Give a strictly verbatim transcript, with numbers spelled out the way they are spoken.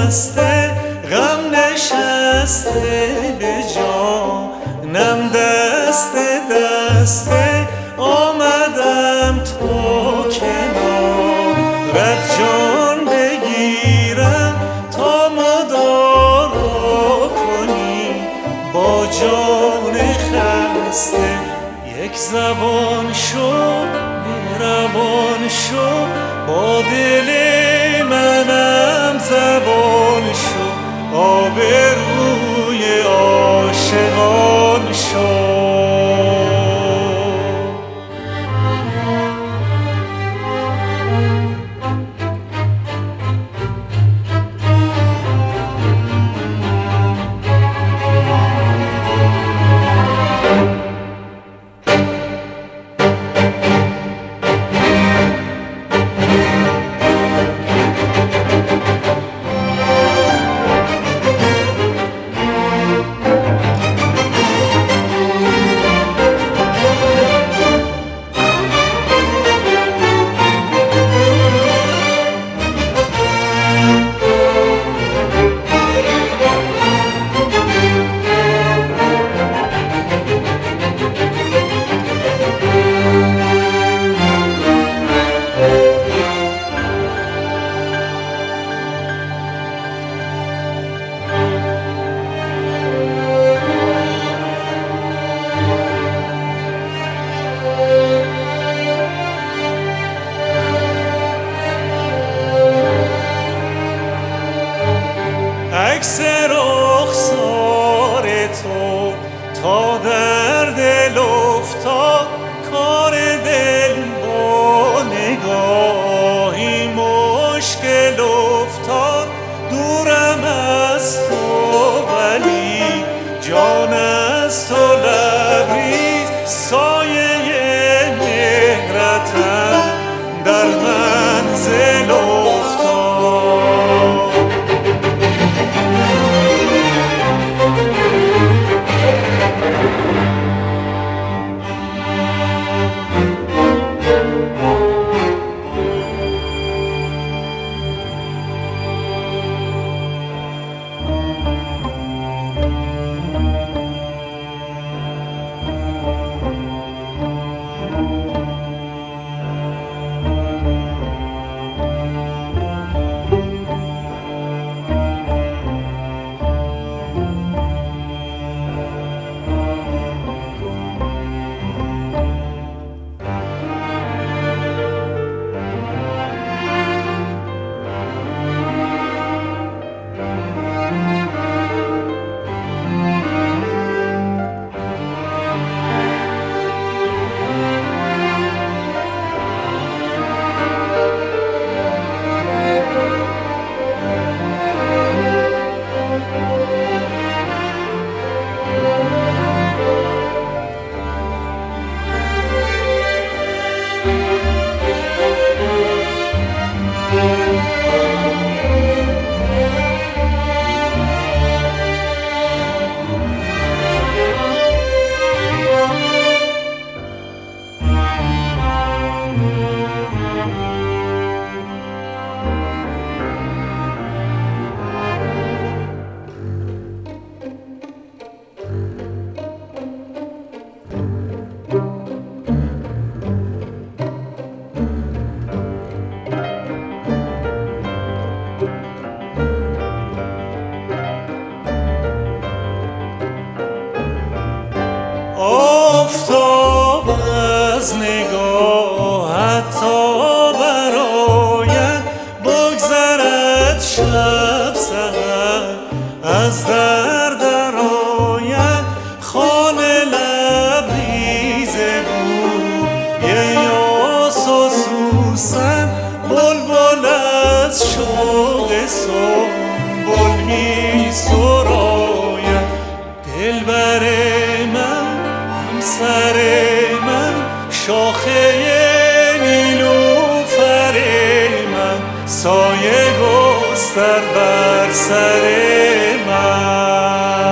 دست غم نشسته به جانم، دست دست آمدم تا کنارت جان بگیرم تا مدارا کنی با جان خسته. یک زبان شو مهربان شو با دل منم زبان شو، آبروی عاشقان شو. عکس رخسار تو تا در دل افتاد، کار دل با نگاهی مشکل افتاد. دورم از تو ولی جان از تو لبریز، سایه مهرتم در منزل افتاد. آفتاب از نگاهت تا برآید، بگذرد شب سحر از در درآید. خانه لبریز بوی یاس و سوسن، بلبل از شوق سنبل می سراید. دلبر سر من شاخه نیلوفر من، سایه گستر بر سر من.